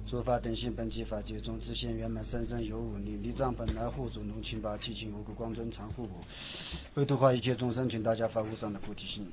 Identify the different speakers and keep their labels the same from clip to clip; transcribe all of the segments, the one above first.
Speaker 1: 诸法等性本即法界中，自现圆满，三生有五力，力藏本来护主龙清八体清无垢光尊常护普，为度化一切众生，请大家发无上的菩提心。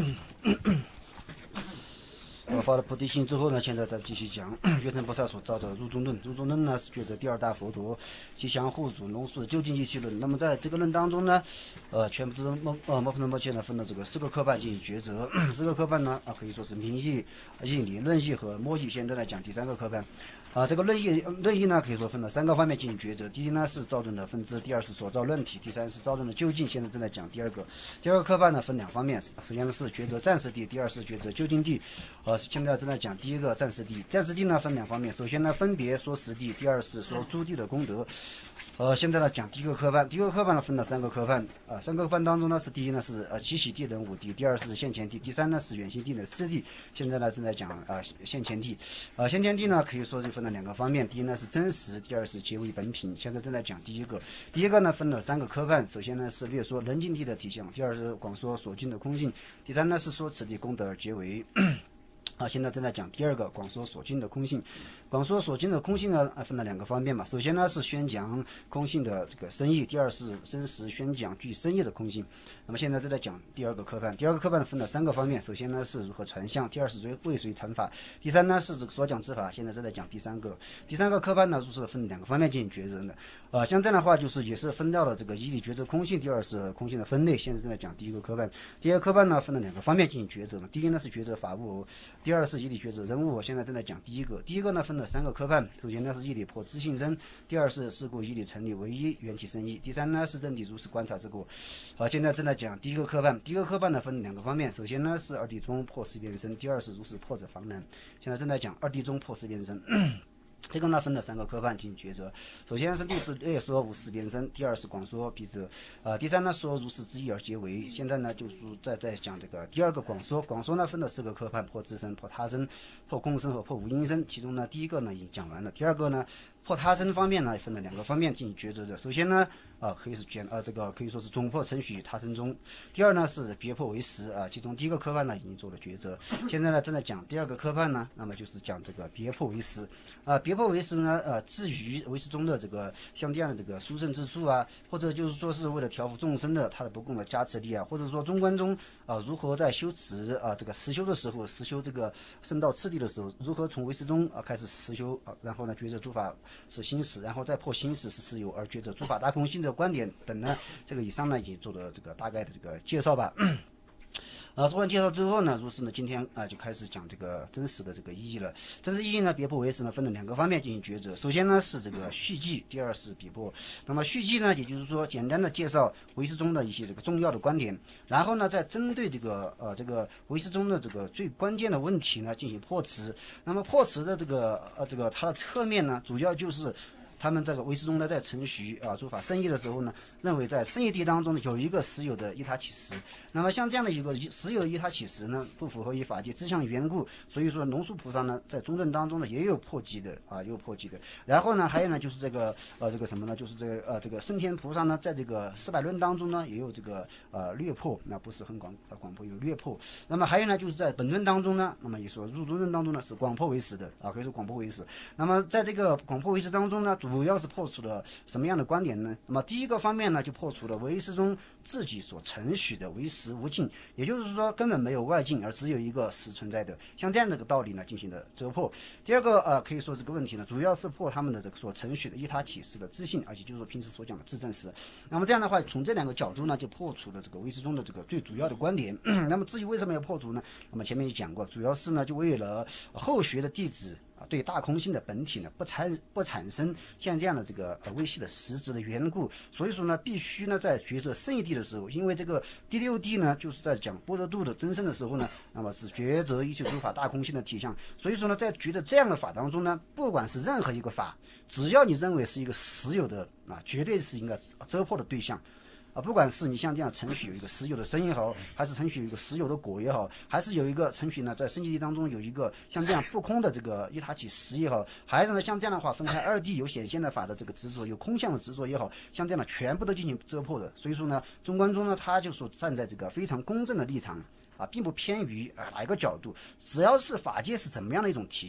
Speaker 1: 我发了菩提心之后呢，现在再继续讲月尘菩萨所造的入中论。入中论呢是觉得第二大佛陀吉祥护主龙树究竟义气论。那么在这个论当中呢，全部摩诃仁波切呢分了这个4个科判进行抉择。4个科判呢可以说是名义、义理、论义和摩义。现在来讲第3个科判。这个论义呢，可以说分了3个方面进行抉择。第一呢是造论的分支，第二是所造论体，第三是造论的究竟。现在正在讲第二个。第二个科判呢分2方面，首先是抉择暂时地，第二是抉择究竟地。现在正在讲第一个暂时地。暂时地呢分2方面，首先呢分别说实地，第二是说诸地的功德。现在呢讲第一个科判。第一个科判呢分了3个科判，3个科判当中呢是第一呢是起始地等5地，第二是现前地，第三呢是远行地的4地。现在呢正在讲现前地。现前地呢可以说是分了2个方面，第一呢是真实，第二是皆为本品。现在正在讲第一个。第一个呢分了3个科判，首先呢是略说人境地的体相，第二是广说所尽的空性，第三呢是说此地功德而皆为。现在正在讲第二个广说所尽的空性。广说所尽的空性呢分了2个方面嘛，首先呢是宣讲空性的这个深义，第二是真实宣讲具深义的空性。那么现在正在讲第二个科判。第二个科判分了3个方面，首先呢是如何传相，第二是为谁传法，第三呢是这个所讲之法。现在正在讲第三个。第3个科判呢就是分2个方面进行抉择的。像这样的话就是也是分掉了这个义理抉择空性，第二是空性的分类。现在正在讲第一个科判。第二个科判呢分了2个方面进行抉择。第一呢是抉择法物，第二是义理抉择人物。现在正在讲第一个。第一个呢分了3个科判，首先呢是义理破自性身，第二是事故义理成立唯一缘起生义，第三呢是真谛如实观察之果。现在正在讲第一个科判。第一个科判呢分2个方面，首先呢是二谛中破四边身，第二是如实破者方能。现在正在讲二谛中破四边身。这个呢分了3个科判进行抉择，首先是略说无四边身，第二是广说彼者，第三呢说如是之意而皆为。现在呢就是在讲这个第二个广说。广说呢分了4个科判，破自身、破他身、破空身和破无因身。其中呢第一个呢已经讲完了，第二个呢破他身方面呢分了2个方面进行抉择的。首先呢可以是这个可以说是中破承许他身中，第二呢是别破为实其中第一个科判呢已经做了抉择。现在呢正在讲第二个科判呢，那么就是讲这个别破为实。别破为实呢至于为实中的这个像这样的这个殊胜之处或者就是说是为了调伏众生的他的不共的加持力或者说中观中如何在修持这个实修的时候，实修这个圣道次第的时候，如何从为实中开始实修然后呢觉着诸法是心识，然后再破心识是实有，而觉着诸法大空性的观点等呢，这个以上呢已经做了这个大概的这个介绍吧。说完介绍之后呢，如是呢，今天就开始讲这个真实的这个意义了。真实意义呢，别破为实呢，分了2个方面进行抉择。首先呢是这个续记，第二是别破。那么续记呢，也就是说简单的介绍唯识中的一些这个重要的观点，然后呢再针对这个唯识中的这个最关键的问题呢进行破斥。那么破斥的这个它的侧面呢，主要就是他们这个唯识中呢在程序诸法圣义的时候呢，认为在圣义地当中有一个实有的依他起实。那么像这样的一个实有的依他起实呢，不符合于法界之相缘故，所以说龙树菩萨呢在中论当中呢也有破击的也有破击的。然后呢还有呢就是这个什么呢，就是这个圣天菩萨呢在这个400论当中呢也有这个略破，那不是很广破，有略破。那么还有呢就是在本论当中呢，那么也说入中论当中呢是广破为实的可以说广破为实。那么在这个广破为实当中呢，主要是破除了什么样的观点呢？那么第一个方面呢，就破除了唯识中自己所承许的唯识无尽，也就是说根本没有外境，而只有一个实存在的，像这样的个道理呢进行了折破。第二个可以说这个问题呢，主要是破他们的这个所承许的依他起实的自信，而且就是说平时所讲的自证实。那么这样的话，从这2个角度呢，就破除了这个唯识中的这个最主要的观点。那么至于为什么要破除呢？那么前面也讲过，主要是呢就为了后学的弟子对大空性的本体呢不产生像这样的这个微细的实质的缘故，所以说呢必须呢在抉择圣义地的时候，因为这个第6地呢就是在讲般若度的真身的时候呢，那么是抉择一切诸法大空性的体相。所以说呢在抉择这样的法当中呢，不管是任何一个法，只要你认为是一个实有的绝对是应该遮破的对象。不管是你像这样程序有一个实有的身也好，还是程序有一个实有的果也好，还是有一个程序呢在圣义地当中有一个像这样不空的这个依他起实也好，还是呢像这样的话分开2地有显现的法的这个执着，有空相的执着也好，像这样的全部都进行遮破的。所以说呢中观中呢他就说站在这个非常公正的立场并不偏于哪一个角度，只要是法界是怎么样的一种体相，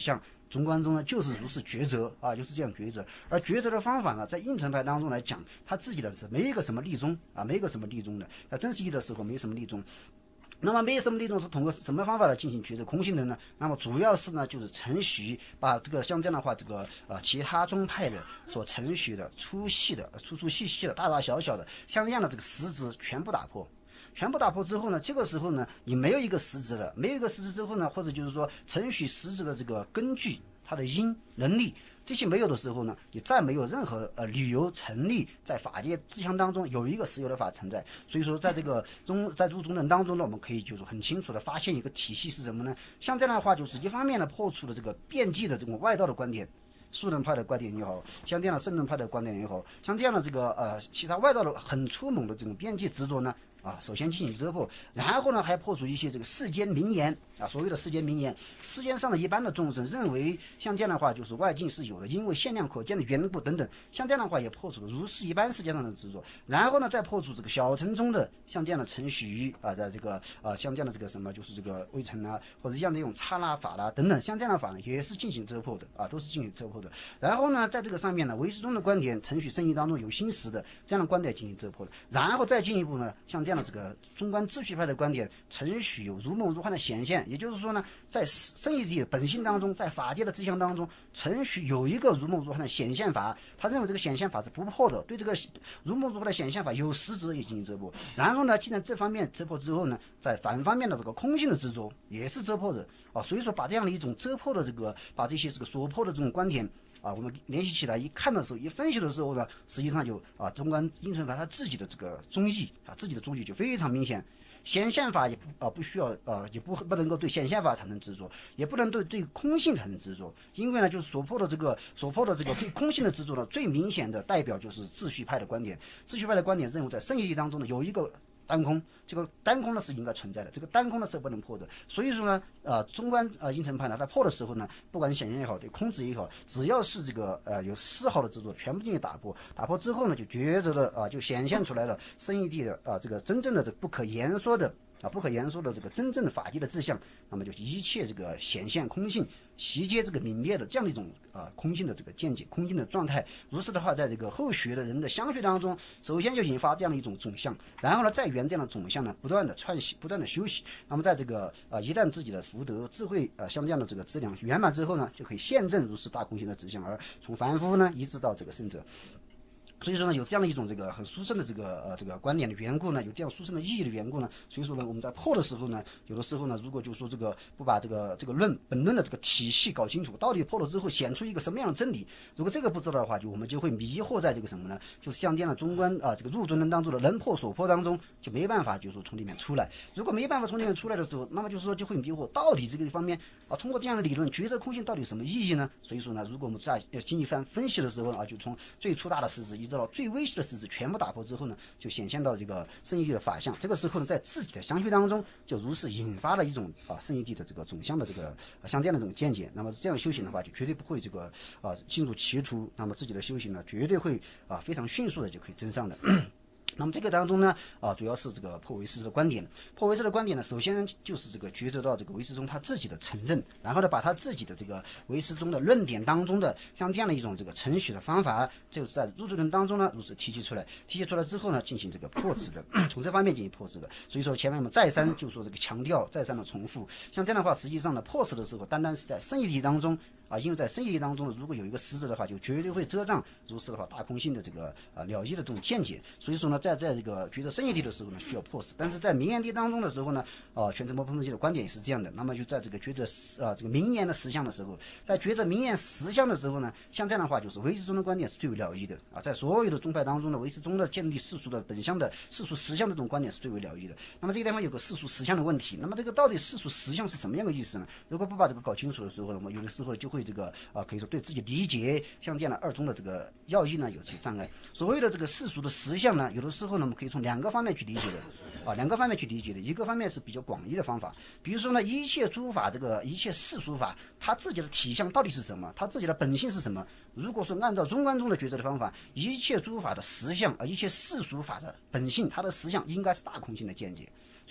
Speaker 1: 中观中呢就是如是抉择啊，就是这样抉择。而抉择的方法呢，在应成派当中来讲，他自己的是没一个什么立宗啊，没一个什么立宗的。在真实义的时候没什么立宗。那么没什么立宗是通过什么方法来进行抉择空性的呢？那么主要是呢，就是程序把这个像这样的话，这个其他宗派的所程序的粗细的、粗粗细细的、大大小小的像这样的这个实质全部打破。全部打破之后呢，这个时候呢，你没有一个实质了，没有一个实质之后呢，或者就是说程序实质的这个根据、它的因能力这些没有的时候呢，你再没有任何理由成立在法界之相当中有一个实有的法存在。所以说，在这个在入中论当中呢，我们可以就是很清楚的发现一个体系是什么呢？像这样的话，就是一方面呢破除了这个辩机的这种外道的观点。素人派的观点也好，像这样的圣人派的观点也好，像这样的这个其他外道的很粗猛的这种辩机执着呢，首先进行遮破，然后呢还破除一些这个世间名言啊，所谓的世间名言，世间上的一般的众生认为像这样的话就是外境是有的，因为限量可见的缘故等等，像这样的话也破除了如是一般世界上的执着，然后呢再破除这个小乘中的像这样的程序在这个像这样的这个什么就是这个微尘啊，或者像这种刹那法啦等等，像这样的法呢也是进行遮破的都是进行遮破的。然后呢在这个上面呢，唯识宗的观点程序圣义当中有心识的这样的观点进行遮破的，然后再进一步呢，像这样的这个中观秩序派的观点，程序有如梦如幻的显现，也就是说呢，在圣义的本性当中，在法界的志向当中，程序有一个如梦如幻的显现法，他认为这个显现法是不破的，对这个如梦如幻的显现法有实质也进行遮破。然后呢，既然这方面遮破之后呢，在反方面的这个空性的执着也是遮破的所以说把这样的一种遮破的这个，把这些这个所破的这种观点我们联系起来一看的时候，一分析的时候呢，实际上就中观应成法他自己的这个宗义自己的宗义就非常明显。显现法也不需要也不能够对显现法产生执着，也不能对空性产生执着，因为呢，就是所破的这个对空性的执着呢，最明显的代表就是秩序派的观点。秩序派的观点认为，在圣义当中呢，有一个单空，这个单空呢是应该存在的，这个单空呢是不能破的。所以说呢，中观应成派呢，它破的时候呢，不管是显现也好，对空执也好，只要是这个有丝毫的执着，全部进行打破。打破之后呢，就抉择的就显现出来了圣义地的这个真正的这不可言说的不可言说的这个真正的法界的志向，那么就一切这个显现空性，悉皆这个泯灭的这样的一种空性的这个见解，空性的状态。如是的话，在这个后学的人的相续当中，首先就引发这样的一种总相，然后呢，再缘这样的总相呢，不断的串习，不断的修习。那么在这个一旦自己的福德智慧像这样的这个质量圆满之后呢，就可以现证如是大空性的指向，而从凡夫呢一直到这个圣者。所以说呢，有这样的一种这个很殊胜的这个观点的缘故呢，有这样殊胜的意义的缘故呢，所以说呢，我们在破的时候呢，有的时候呢，如果就说这个不把这个本论的这个体系搞清楚，到底破了之后显出一个什么样的真理，如果这个不知道的话，我们就会迷惑在这个什么呢？就是像这样的中观这个入中论当中的能破所破当中，就没办法就是说从里面出来。如果没办法从里面出来的时候，那么就是说就会迷惑，到底这个方面通过这样的理论抉择空性到底有什么意义呢？所以说呢，如果我们在经济分析的时候就从最粗大的实质一直到最微细的实质全部打破之后呢，就显现到这个圣义地的法相。这个时候呢，在自己的相续当中，就如是引发了一种圣义地的这个总相的这个像这样的这种见解。那么这样修行的话，就绝对不会这个进入歧途。那么自己的修行呢，绝对会非常迅速的就可以增上的。那么这个当中呢，主要是这个破唯识的观点。破唯识的观点呢，首先就是这个抉择到这个唯识中他自己的承认，然后呢，把他自己的这个唯识中的论点当中的像这样的一种这个程序的方法，就是在入中论当中呢，如此提取出来。提取出来之后呢，进行这个破执的，从这方面进行破执的。所以说前面我们再三就说这个强调，再三的重复。像这样的话，实际上呢，破执的时候，单单是在圣义体当中。因为在圣义当中，如果有一个实质的话，就绝对会遮障如是的话大空性的这个了义的这种见解。所以说呢，在这个觉得圣义地的时候呢，需要破执；但是在名言地当中的时候呢，全真波碰自己的观点也是这样的。那么就在这个觉得这个名言的实相的时候，在觉得名言实相的时候呢，像这样的话，就是唯识中的观点是最为了义的在所有的宗派当中的唯识中的建立世俗的本相的世俗实相的这种观点是最为了义的。那么这个地方有个世俗实相的问题，那么这个到底世俗实相是什么样的意思呢？如果不把这个搞清楚的时候，我们有的时候就会这个可以说对自己理解像这样的二宗的这个要义呢有些障碍。所谓的这个世俗的实相呢，有的时候呢我们可以从两个方面去理解的两个方面去理解的。一个方面是比较广义的方法，比如说呢，一切诸法这个一切世俗法，它自己的体相到底是什么？它自己的本性是什么？如果说按照中观中的抉择的方法，一切诸法的实相一切世俗法的本性，它的实相应该是大空性的见解。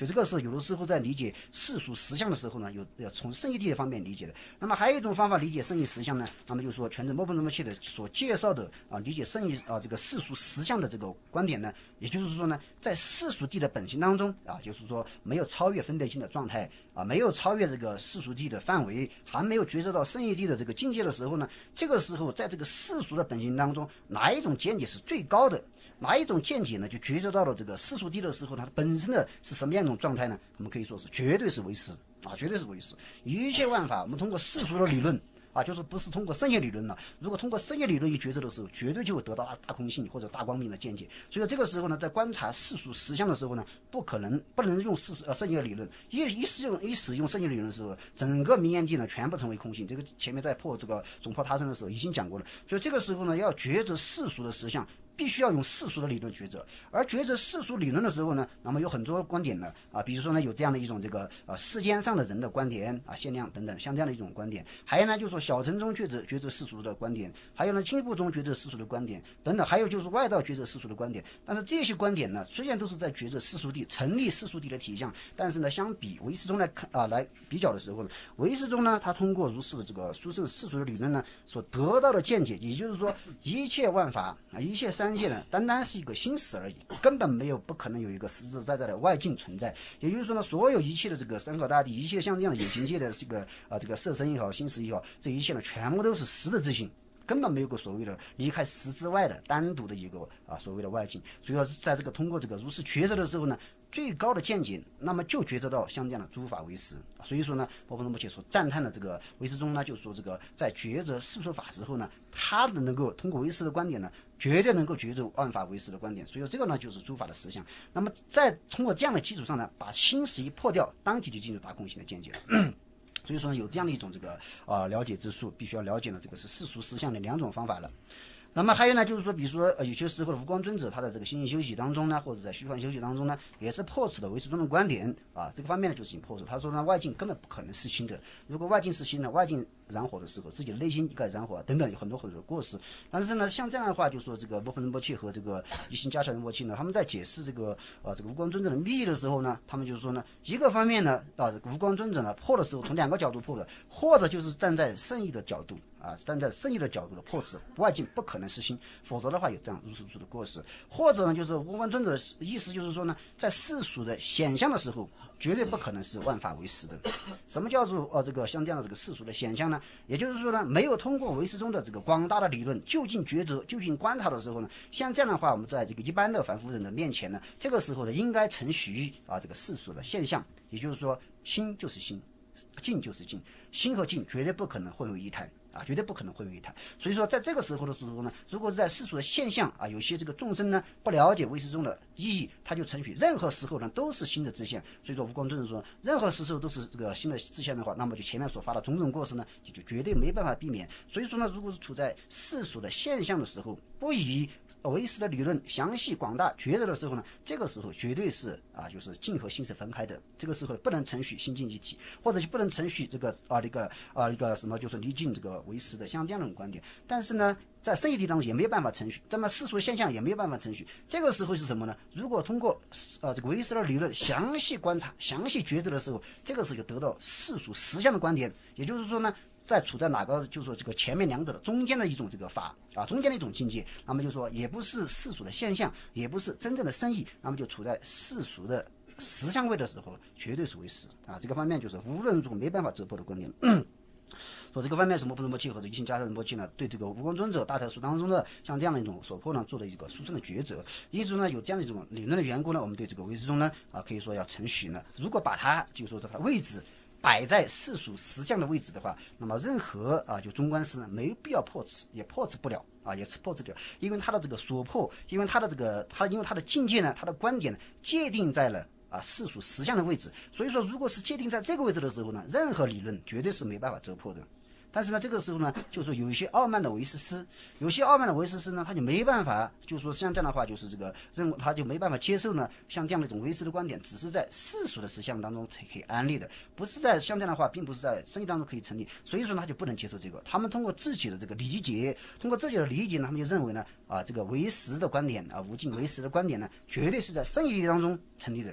Speaker 1: 所以这个是有的时候在理解世俗实相的时候呢，要从圣义谛的方面理解的。那么还有一种方法理解圣义实相呢，那么就是说全真波本仁波切的所介绍的理解圣义这个世俗实相的这个观点呢，也就是说呢，在世俗谛的本性当中就是说没有超越分别性的状态没有超越这个世俗谛的范围，还没有觉知到圣义谛的这个境界的时候呢，这个时候在这个世俗的本性当中，哪一种见解是最高的？哪一种见解呢？就觉知到了这个世俗谛的时候，它本身的是什么样一种状态呢？我们可以说是绝对是唯识绝对是唯识。一切万法，我们通过世俗的理论就是不是通过圣业理论了。如果通过圣业理论一觉知的时候，绝对就会得到大空性或者大光明的见解。所以说这个时候呢，在观察世俗实相的时候呢，不能用圣业理论。一使用圣业理论的时候，整个名言谛呢全部成为空性。这个前面在破这个总破他生的时候已经讲过了。所以这个时候呢，要觉知世俗的实相，必须要用世俗的理论抉择。而抉择世俗理论的时候呢，那么有很多观点呢比如说呢有这样的一种这个世间上的人的观点限量等等，像这样的一种观点。还有呢就是说小乘中抉择世俗的观点，还有呢进步中抉择世俗的观点等等，还有就是外道抉择世俗的观点。但是这些观点呢，虽然都是在抉择世俗谛成立世俗谛的体相，但是呢相比唯识中来比较的时候呢，唯识中呢它通过如是的这个殊胜世俗的理论呢所得到的见解，也就是说一切万法一切三界呢单单是一个心识而已，根本不可能有一个实实在在的外境存在。也就是说呢，所有一切的这个三河大地，一切像这样的有情界的这个色身也好，心识也好，这一切呢全部都是实的自性，根本没有个所谓的离开实之外的单独的一个所谓的外境。所以说在这个通过这个如是抉择的时候呢，最高的见解，那么就觉得到像这样的诸法唯识。所以说呢，波本仁波切所赞叹的这个唯识中呢，就说这个在抉择世俗法之后呢，他能够通过唯识的观点呢，绝对能够抉择万法唯识的观点。所以说这个呢就是诸法的实相。那么在通过这样的基础上呢，把心识一破掉，当即就进入大空性的见解了。所以说呢，有这样的一种这个了解之术，必须要了解呢这个是世俗实相的两种方法了。那么还有呢，就是说，比如说有些时候的无光尊者他在这个心性修习当中呢，或者在虚幻修习当中呢，也是破除了唯识中的观点这个方面呢就是已经破除。他说呢，外境根本不可能是心的，如果外境是心的，外境燃火的时候，自己的内心应该燃火等等，有很多的过失。但是呢，像这样的话，就说这个波本仁波切和这个一心加乔仁波切呢，他们在解释这个无光尊者的密意的时候呢，他们就是说呢，一个方面呢无光尊者呢破的时候从两个角度破的，或者就是站在圣义的角度站在圣义的角度的破斥外境不可能是心，否则的话有这样如是的过失。或者呢，就是无光尊者的意思就是说呢，在世俗的显象的时候，绝对不可能是万法唯识的。什么叫做这个像这样的这个世俗的显象呢？也就是说呢，没有通过唯识中的这个广大的理论就近抉择、就近观察的时候呢，像这样的话，我们在这个一般的凡夫人的面前呢，这个时候呢，应该承许这个世俗的现象，也就是说，心就是心，境就是境，心和境绝对不可能混为一谈。绝对不可能混为一谈。所以说在这个时候的时候呢，如果是在世俗的现象有些这个众生呢不了解唯识中的意义，他就承许任何时候呢都是心的自现。所以说无光尊者说，任何时候都是这个心的自现的话，那么就前面所发的种种过失呢，就绝对没办法避免。所以说呢，如果是处在世俗的现象的时候，不以唯识的理论详细广大抉择的时候呢，这个时候绝对是就是境和心是分开的。这个时候不能承许心境一体，或者就不能承许这个一个什么就是离境这个唯识的像这样的种观点。但是呢，在圣义谛当中也没有办法承许，这么世俗的现象也没有办法承许。这个时候是什么呢？如果通过这个唯识的理论详细观察、详细抉择的时候，这个时候就得到世俗实相的观点。也就是说呢，处在哪个就是说这个前面两者的中间的一种这个法中间的一种境界，那么就说也不是世俗的现象，也不是真正的圣义，那么就处在世俗的实相位的时候，绝对是唯识这个方面就是无论如何没办法折破的观点。说这个方面是波本仁波切和一心加乔仁波切呢，对这个无光尊者大乘书当中的像这样的一种所破呢，做了一个殊胜的抉择。因此呢，有这样的一种理论的缘故呢，我们对这个唯识中呢可以说要承许呢，如果把它就是说这个位置摆在世俗实相的位置的话，那么任何就中观师呢没必要破斥，也破斥不了也是破斥不了，因为他的这个所破，因为他的这个因为他的境界呢，他的观点呢界定在了世俗实相的位置。所以说如果是界定在这个位置的时候呢，任何理论绝对是没办法折破的。但是呢，这个时候呢，就是有一些傲慢的唯识师，呢，他就没办法，就是说像这样的话，就是这个他就没办法接受呢，像这样的一种唯识的观点，只是在世俗的实相当中才可以安立的，不是在像这样的话，并不是在生意当中可以成立。所以说呢，他就不能接受这个。他们通过自己的这个理解，呢，他们就认为呢，这个唯识的观点无尽唯识的观点呢，绝对是在生意当中成立的。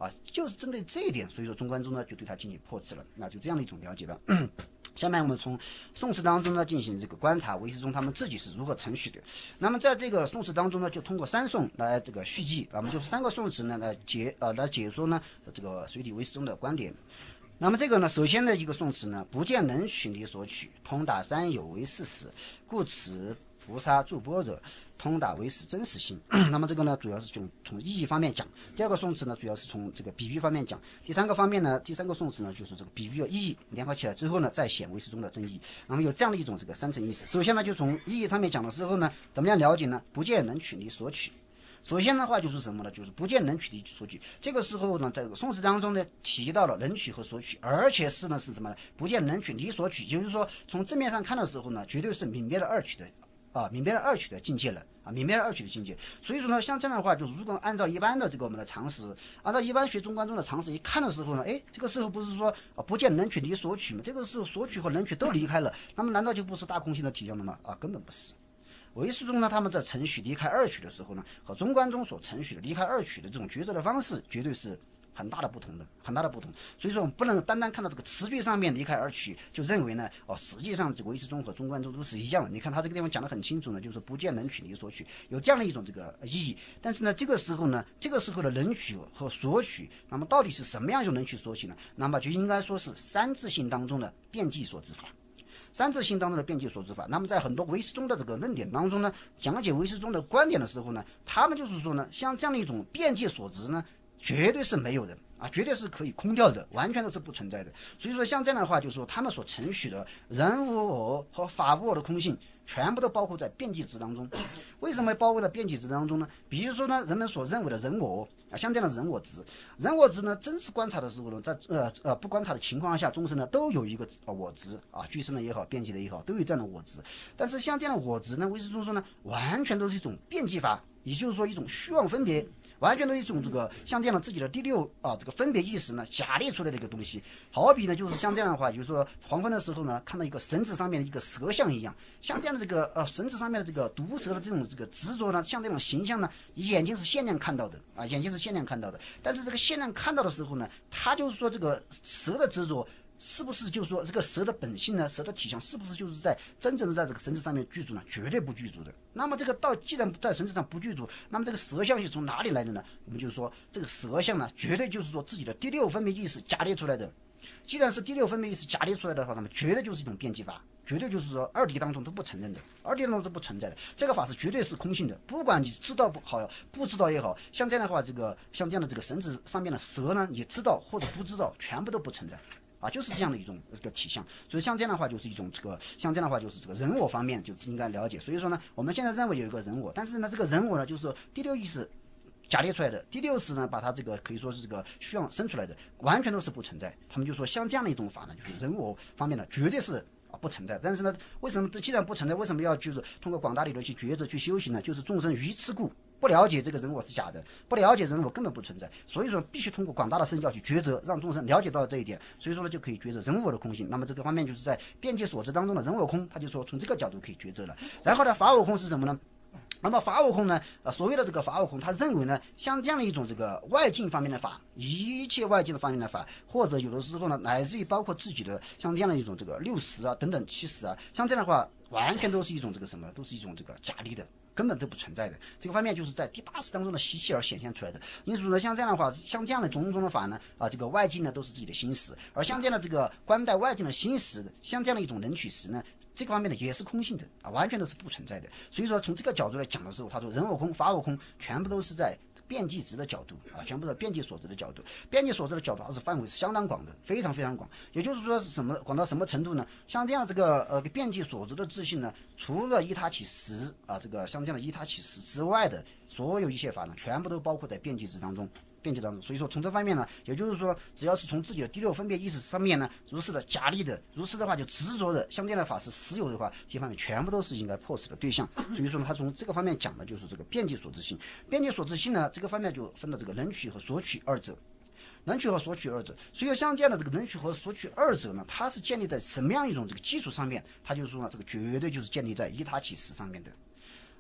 Speaker 1: 啊，就是针对这一点，所以说中观中呢就对它进行破斥了，那就这样的一种了解了。下面我们从宋词当中呢进行这个观察韦世忠他们自己是如何程序的。那么在这个宋词当中呢，就通过三宋来这个续记，我们就是3个宋词呢来解说呢这个水底韦世忠的观点。那么这个呢，首先的一个宋词呢，不见能取离所取，通达三有为事实，故此菩萨助般若，通达为是真实性。那么这个呢，主要是从意义方面讲。第二个宋词呢，主要是从这个比喻方面讲。第三个宋词呢，就是这个比喻的意义联合起来之后呢，再显韦世忠的真意。那么有这样的一种这个3层意思。首先呢，就从意义上面讲的时候呢，怎么样了解呢？不见能取离所取。首先的话就是什么呢？就是不见能取离所取。这个时候呢，在这个宋词当中呢，提到了能取和索取，而且是什么呢？不见能取离所取，也就是说，从字面上看的时候呢，绝对是泯灭了二取的。泯灭了二取的境界了泯灭了二取的境界。所以说呢，像这样的话，就如果按照一般的这个我们的常识，按照一般学中观中的常识一看的时候呢，这个时候不是说不见能取离所取吗？这个时候索取和能取都离开了，那么难道就不是大空性的体现了吗？根本不是。韦世忠呢，他们在程序离开二取的时候呢，和中观中所程序的离开二取的这种抉择的方式，绝对是很大的不同。所以说我们不能单单看到这个词句上面离开二取，就认为呢，实际上这个韦世忠和中观中都是一样的。你看他这个地方讲得很清楚呢，就是不见能取离所取，有这样的一种这个意义。但是呢，这个时候的能取和索取，那么到底是什么样一种能取索取呢？那么就应该说是三字性当中的辩记所知法。三字性当中的辩记所知法，那么在很多韦世忠的这个论点当中呢，讲解韦世忠的观点的时候呢，他们就是说呢，像这样的一种辩记所知呢，绝对是没有的绝对是可以空掉的，完全都是不存在的。所以说像这样的话，就是说他们所承许的人无我和法无我的空性，全部都包括在辩记值当中。为什么包括在辩记值当中呢？比如说呢，人们所认为的人我像这样的人我值呢，真实观察的时候呢，在不观察的情况下，众生呢都有一个我值具身的也好，辩记的也好，都有这样的我值。但是像这样的我值呢，韦世忠说呢，完全都是一种辩记法，也就是说一种虚妄分别。完全都是一种这个像这样的自己的第六这个分别意识呢假列出来的一个东西。好比呢，就是像这样的话，就是说黄昏的时候呢，看到一个绳子上面的一个蛇像一样，像这样的这个绳子上面的这个毒蛇的这种这个执着呢，像这种形象呢，眼睛是限量看到的眼睛是限量看到的。但是这个限量看到的时候呢，他就是说这个蛇的执着。是不是就是说这个蛇的本性呢？蛇的体相是不是就是在真正的在这个绳子上面具足呢？绝对不具足的。那么这个既然在绳子上不具足，那么这个蛇相是从哪里来的呢？我们就是说这个蛇相呢，绝对就是说自己的第六分别意识假列出来的。既然是第六分别意识假列出来的话，那么绝对就是一种辩记法，绝对就是说二谛当中都不承认的，二谛当中是不存在的。这个法是绝对是空性的，不管你知道不好，不知道也好，像这样的话，像这样的这个绳子上面的蛇呢，你知道或者不知道，全部都不存在。就是这样的一种体相。所以像这样的话就是一种像这样的话就是这个人我方面就是应该了解。所以说呢，我们现在认为有一个人我，但是呢，这个人我呢，就是第六意识假列出来的，第六识呢把它这个可以说是这个虚妄生出来的，完全都是不存在。他们就说像这样的一种法呢，就是人我方面的绝对是不存在。但是呢，为什么既然不存在，为什么要就是通过广大理论去抉择去修行呢？就是众生愚痴故。不了解这个人我是假的，不了解人我根本不存在，所以说必须通过广大的身教去抉择，让众生了解到这一点。所以说呢，就可以抉择人我的空性。那么这个方面就是在辩解所知当中的人我空，他就说从这个角度可以抉择了。然后呢，法我空是什么呢？那么法我空呢，所谓的这个法我空，他认为呢，像这样的一种这个外境方面的法，一切外境的方面的法，或者有的时候呢，乃至于包括自己的像这样的一种这个六识等等七识像这样的话，完全都是一种这个什么，都是一种这个假立的。根本都不存在的。这个方面就是在第8识当中的习气而显现出来的。因此呢，像这样的话，像这样的种种的法呢，这个外境呢都是自己的心识，而像这样的这个观待外境的心识，像这样的一种能取识呢，这个方面呢也是空性的完全都是不存在的。所以说从这个角度来讲的时候，他说人我空、法我空，全部都是在辩记值的角度全部的辩记所知的角度。辩记所知的角度，它是范围是相当广的，非常非常广。也就是说是什么广到什么程度呢？像这样这个辩记所知的自信呢，除了依他起实这个像这样的依他起实之外的所有一切法呢，全部都包括在辩记值当中。所以说从这方面呢，也就是说只要是从自己的第六分别意识上面呢，如是的假立的，如是的话就执着的，像这样的法是实有的话，这方面全部都是应该破斥的对象。所以说呢，他从这个方面讲的就是这个辩记所知性。辩记所知性呢，这个方面就分了这个能取和索取二者。能取和索取二者，所以像这样的这个能取和索取二者呢，它是建立在什么样一种这个基础上面？它就是说呢，这个绝对就是建立在依他起实上面的。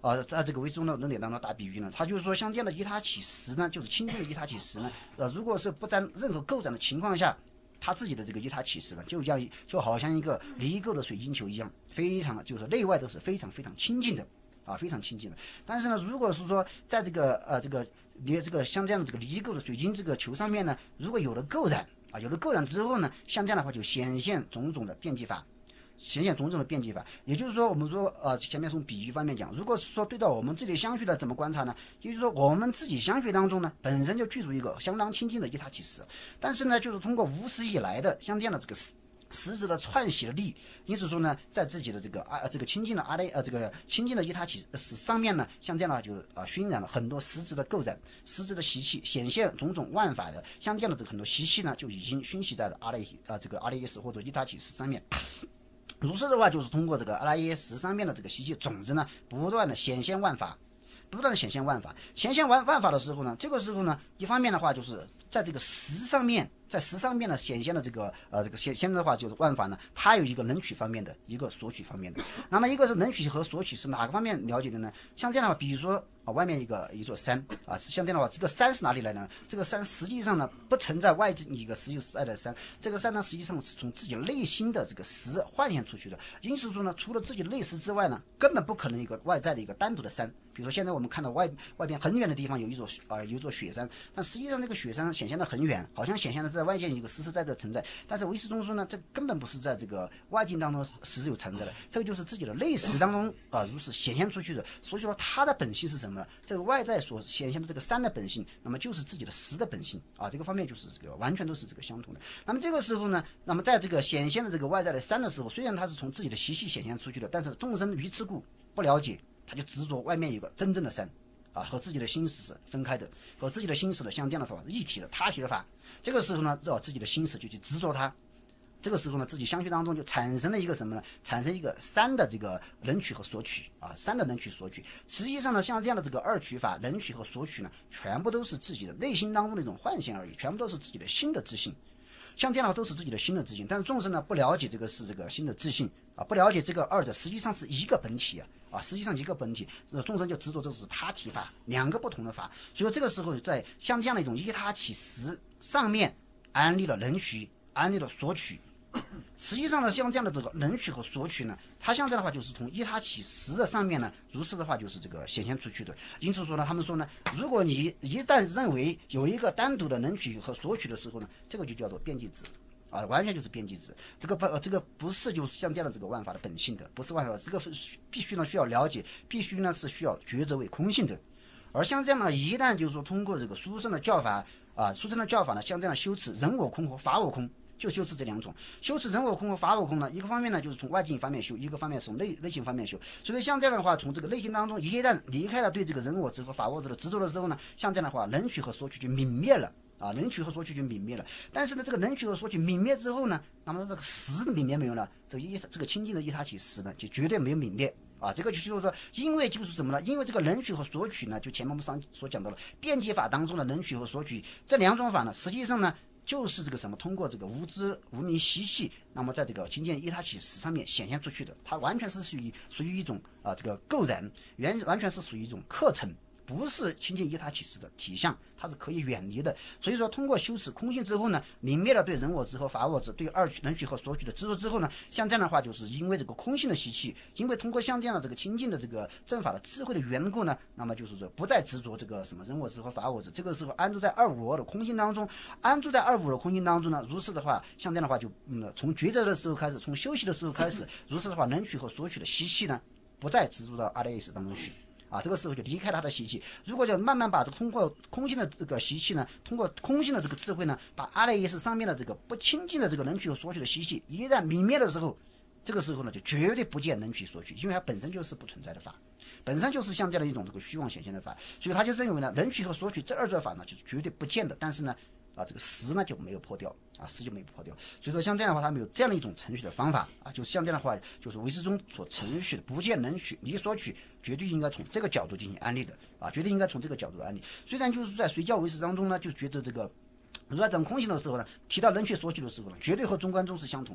Speaker 1: 在这个唯识中的论点当中打比喻呢，他就是说像这样的一他起实呢，就是清净的一他起实呢，如果是不沾任何垢染的情况下，他自己的这个一他起实呢，就好像一个离垢的水晶球一样，非常就是内外都是非常非常清净的非常清净的。但是呢，如果是说在这个像这样的这个离垢的水晶这个球上面呢，如果有了垢染有了垢染之后呢，像这样的话就显现种种的变技法。也就是说，我们说前面从比喻方面讲，如果是说对照我们自己的相续的怎么观察呢？也就是说，我们自己相续当中呢，本身就具足一个相当清净的一他起实，但是呢，就是通过无始以来的像这样的这个实质的串习的力，因此说呢，在自己的这个清净的这个清净的一他起实上面呢，像这样的话就熏染了很多实质的垢染、实质的习气，显现种种万法的像这样的这个很多习气呢，就已经熏习在了阿赖耶识或者一他起实上面。如是的话，就是通过这个阿赖耶识上面的这个习气种子呢，不断的显现万法，显现万法的时候呢，这个时候呢，一方面的话就是在这个识上面，呢显现的这个显现的话就是万法呢，它有一个能取方面的，一个索取方面的。那么一个是能取和索取是哪个方面了解的呢？像这样的话，比如说外面一座山像这样的话，这个山是哪里来呢？这个山实际上呢不存在外界一个实有实在的山，这个山呢实际上是从自己内心的这个识幻现出去的。因此说呢，除了自己内识之外呢，根本不可能一个外在的一个单独的山。比如说现在我们看到外边很远的地方有一座雪山，但实际上这个雪山显现的很远，好像显现的在外界一个实实在在的存在，但是唯识中说呢，这根本不是在这个外境当中实有存在的，这个就是自己的内识当中如是显现出去的。所以说它的本性是什么呢？这个外在所显现的这个山的本性，那么就是自己的识的本性这个方面就是这个完全都是这个相同的。那么这个时候呢，那么在这个显现的这个外在的山的时候，虽然它是从自己的习气显现出去的，但是众生于此故不了解，他就执着外面有个真正的山和自己的心识是分开的，和自己的心识的像这样的说法一体的他体的法。这个时候呢，自己的心识就去执着它。这个时候呢，自己相续当中就产生了一个什么呢？产生一个三的这个能取和索取三的能取索取。实际上呢，像这样的这个二取法，能取和索取呢，全部都是自己的内心当中的一种幻象而已，全部都是自己的心的自信。像这样的都是自己的心的自信，但是众生呢不了解这个是这个心的自信不了解这个二者实际上是一个本体实际上一个本体，众生就执着这是他体法，两个不同的法。所以说这个时候在像这样的一种依他起实上面安立了能取，安立了索取。实际上呢，像这样的这个能取和索取呢，它像这样的话就是从依他起实的上面呢，如是的话就是这个显现出去的。因此说呢，他们说呢，如果你一旦认为有一个单独的能取和索取的时候呢，这个就叫做变计子完全就是变计子。这个不是就是像这样的这个万法的本性的，不是万法，这个必须呢需要了解，必须呢是需要抉择为空性的。而像这样呢，一旦就是说通过这个殊胜的教法殊胜的教法呢，像这样修持人我空和法我空。就修持这两种，修持人我空和法我空呢，一个方面呢就是从外境方面修，一个方面是从内心方面修。所以像这样的话，从这个内心当中一旦离开了对这个人我执和法我执的执着的时候呢，像这样的话，能取和索取就泯灭了能取和索取就泯灭了。但是呢，这个能取和索取泯灭之后呢，那么这个实泯灭没有了，这个清净的依他起实呢，就绝对没有泯灭这个就是说，因为就是什么呢？因为这个能取和索取呢，就前面我们上所讲到了辩解法当中的能取和索取这两种法呢，实际上呢。就是这个什么，通过这个无知无明习气，那么在这个清净依他起实上面显现出去的，它完全是属于一种这个垢染，完全是属于一种课程，不是清净依他起实的体相，它是可以远离的。所以说，通过修持空性之后呢，泯灭了对人我执和法我执，对二取能取和索取的执着之后呢，像这样的话，就是因为这个空性的习气，因为通过像这样的这个清净的这个正法的智慧的缘故呢，那么就是说不再执着这个什么人我执和法我执，这个时候安住在二无我的空性当中，呢，如是的话，像这样的话就从抉择的时候开始，从休息的时候开始，如是的话能取和索取的习气呢，不再执着到阿赖耶识当中去。这个时候就离开他的习气。如果就慢慢把这个通过空性的这个习气呢，通过空性的这个智慧呢，把阿赖耶识上面的这个不清净的这个能取和索取的习气一旦泯灭的时候，这个时候呢就绝对不见能取索取，因为它本身就是不存在的法，本身就是像这样的一种这个虚妄显现的法，所以他就认为呢，能取和索取这二者法呢就是绝对不见的。但是呢这个实呢就没有破掉实就没有破掉。所以说像这样的话，他们有这样的一种程序的方法就是像这样的话，就是唯识中所程序的不见能取离索取，绝对应该从这个角度进行安利的绝对应该从这个角度安利。虽然就是在随教唯识当中呢，就觉得这个如来藏空性的时候呢，提到能取索取的时候呢，绝对和中观宗是相同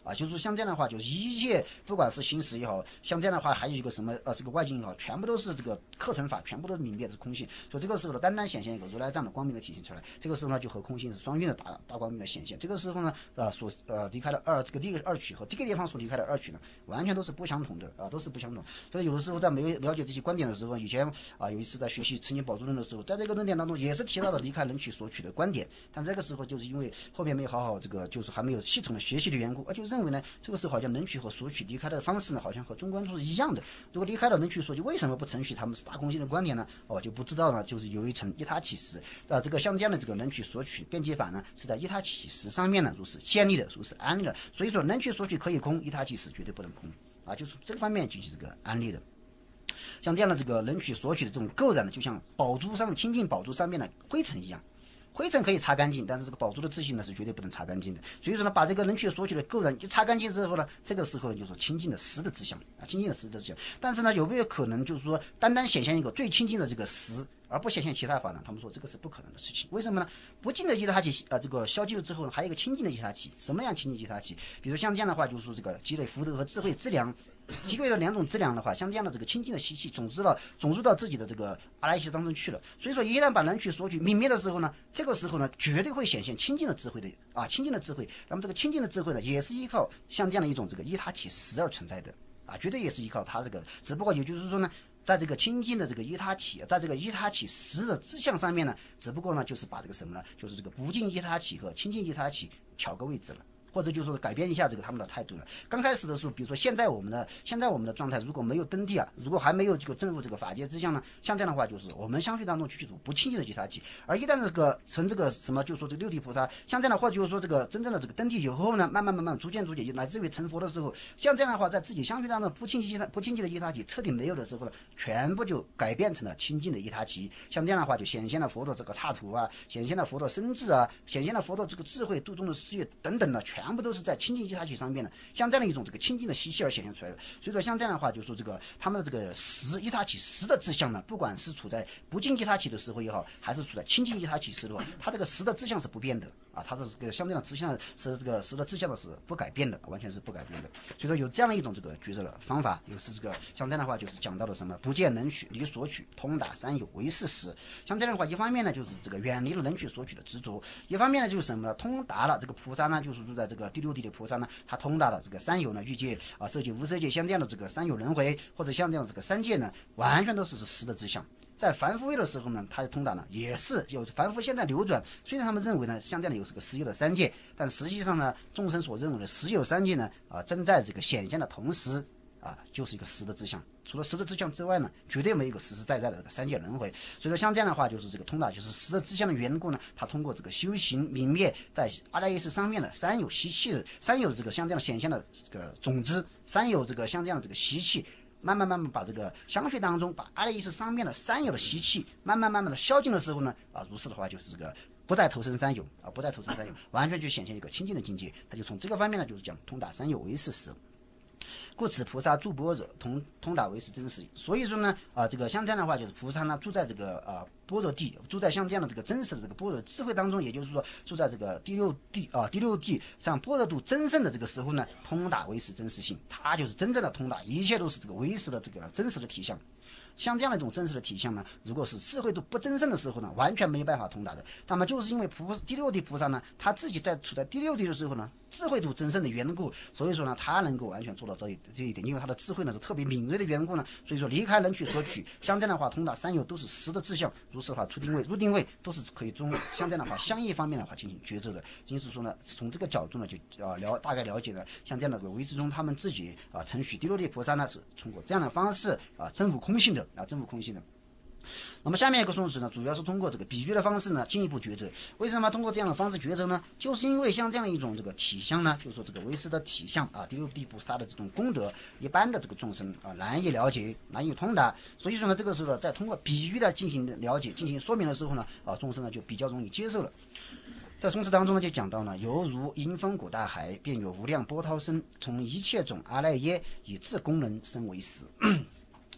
Speaker 1: 就是像这样的话，就是一切不管是心识也好，像这样的话还有一个什么这个外境也好，全部都是这个课程法，全部都是泯灭的空性。所以这个时候呢，单单显现一个如来藏的光明的体现出来，这个时候呢就和空性是双运的大光明的显现。这个时候呢离开了第一个二取和这个地方所离开的二取呢，完全都是不相同的都是不相同。所以有的时候在没有了解这些观点的时候，以前有一次在学习成经宝珠论的时候，在这个论点当中也是提到了离开能取所取的观点，但这个时候就是因为后面没有好好这个就是还没有系统的学习的缘故，就认为呢这个时候好像能取和所取离开的方式呢好像和中观处是一样的。如果离开了能取所取，为什么不承许他们是大空性的观点呢？就不知道呢，就是有一层一他起实这个像这样的这个能取所取辩解法呢是在一他起实上面呢如是建立的，如是安立的。所以说能取所取可以空，一他起实绝对不能空就是这个方面进行这个安立的。像这样的这个能取所取的这种构染呢，就像宝珠上清净宝珠上面的灰尘一样，灰尘可以擦干净，但是这个宝珠的自性呢是绝对不能擦干净的。所以说呢，把这个能取所取的构染一擦干净之后呢，这个时候就说清净的实的志向清净的实的志向。但是呢，有没有可能就是说单单显现一个最清净的这个实，而不显现其他法呢？他们说这个是不可能的事情。为什么呢？不净的一他起这个消尽了之后呢，还有一个清净的一他起。什么样清净一他起？比如像这样的话，就是说这个积累福德和智慧资粮。积累了两种资粮的话，像这样的这个清净的习气种入到自己的这个阿赖耶识当中去了。所以说，一旦把能取所取泯灭的时候呢，这个时候呢，绝对会显现清净的智慧的清净的智慧。那么这个清净的智慧呢，也是依靠像这样的一种这个一他起实而存在的绝对也是依靠它这个。只不过也就是说呢，在这个清净的这个一他起，在这个一他起实的志向上面呢，只不过呢，就是把这个什么呢，就是这个不净一他起和清净一他起调个位置了。或者就是说改变一下这个他们的态度了。刚开始的时候，比如说现在我们的状态，如果没有登地如果还没有这个证入这个法界之相呢，像这样的话，就是我们相续当中去不清净的其他起。而一旦这个成这个什么，就是说这个六地菩萨，像这样的话，就是说这个真正的这个登地以后呢，慢慢逐渐乃至于成佛的时候，像这样的话，在自己相续当中不清净的一他起彻底没有的时候呢，全部就改变成了清净的一他起。像这样的话，就显现了佛的这个刹土显现了佛的身智显现了佛的这个智慧度中的事业等等的，全部都是在清净一他起上面的，像这样的一种这个清净的习气而显现出来的。所以说像这样的话，就是说这个他们的这个实一他起实的志向呢，不管是处在不净一他起的时候也好，还是处在清净一他起时的话，他这个实的志向是不变的他的这个像这样的志向是这个实的志向的是不改变的，完全是不改变的。所以说有这样的一种这个抉择的方法，有是这个像这样的话，就是讲到了什么不见能取离所取，通达三有为是实。像这样的话，一方面呢就是这个远离了能取所取的执着，一方面呢就是什么呢？通达了这个菩萨呢，就是住在这个第六地的菩萨呢，他通达了这个三有呢，欲界色界无色界，像这样的这个三有轮回，或者像这样的这个三界呢，完全都是实的志向。在凡夫位的时候呢，他通达呢也是有凡夫现在流转，虽然他们认为呢像这样的有这个实有的三界，但实际上呢众生所认为的实有三界呢正在这个显现的同时就是一个实的志向。除了实的志向之外呢，绝对没有一个实实在在的这个三界轮回。所以说像这样的话，就是这个通达就是实的志向的缘故呢，他通过这个修行泯灭在阿赖耶识上面的三有习气的三有这个像这样显现的这个种子，三有这个像这样的这个习气，慢慢把这个相续当中把阿赖耶识上面的三有的习气慢慢的消尽的时候呢如是的话，就是这个不再投生三有不再投生三有，完全就显现一个清净的境界。他就从这个方面呢，就是讲通达三有为是实。故此菩萨住般若，通达为是真实。所以说呢这个像这样的话，就是菩萨呢住在这个般若地，住在像这样的这个真实的这个般若智慧当中，也就是说住在这个第六地上般若度真圣的这个时候呢，通达为是真实性，它就是真正的通达，一切都是这个为实的这个真实的体相。像这样的一种真实的体相呢，如果是智慧度不真正的时候呢，完全没有办法通达的。那么就是因为第六地菩萨呢，他自己在处在第六地的时候呢，智慧度真正的缘故，所以说呢，他能够完全做到这一点，因为他的智慧呢是特别敏锐的缘故呢，所以说离开能取所取，像这样的话，通达三有都是实的志向，如是的话出定位入定位都是可以像这样的话相异方面的话进行抉择的。因此说呢，从这个角度呢，就大概了解了像这样的唯之中他们自己承许第六地菩萨呢是通过这样的方式证悟空性的证悟空性的。那么下面一个颂词呢，主要是通过这个比喻的方式呢，进一步抉择。为什么通过这样的方式抉择呢？就是因为像这样一种这个体相呢，就是说这个唯识的体相第六地菩萨的这种功德，一般的这个众生难以了解，难以通达。所以说呢，这个时候呢，在通过比喻的进行了解、进行说明的时候呢，众生呢就比较容易接受了。在颂词当中呢，就讲到呢，犹如因风谷大海，便有无量波涛生，从一切种阿赖耶以自功能生为实。